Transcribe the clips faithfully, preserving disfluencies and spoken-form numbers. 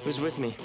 Who's with me?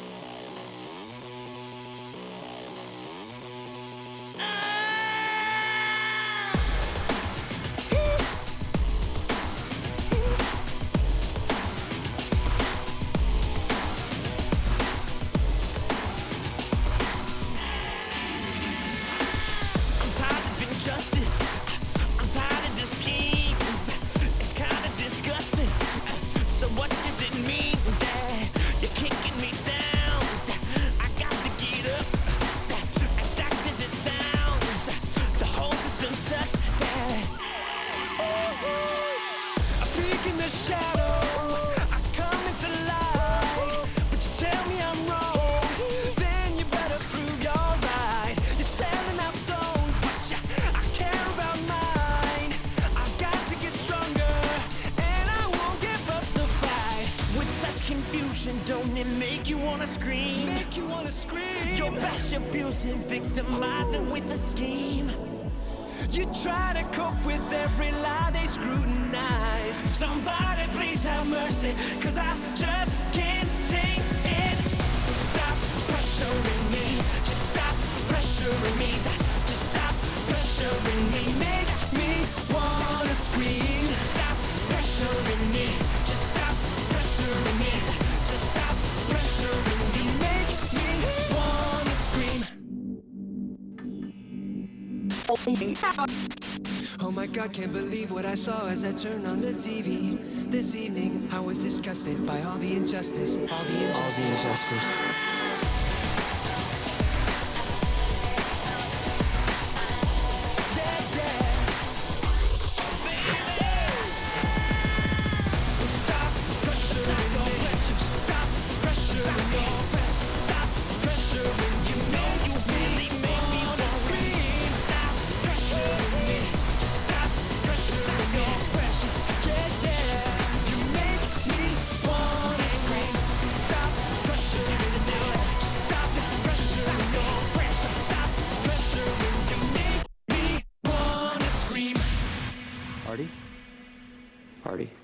Don't it make you wanna scream? Make you wanna scream. You're bash abusing, victimizing with a scheme. You try to cope with every lie they scrutinize. Somebody please have mercy, cause I just can't take it. Stop pressuring me, just stop pressuring me. Just stop pressuring me, make me wanna scream. Just stop pressuring me, just stop pressuring me. Oh my God, can't believe what I saw as I turned on the T V this evening. I was disgusted by all the injustice, all the injustice. All the injustice. Party? Party.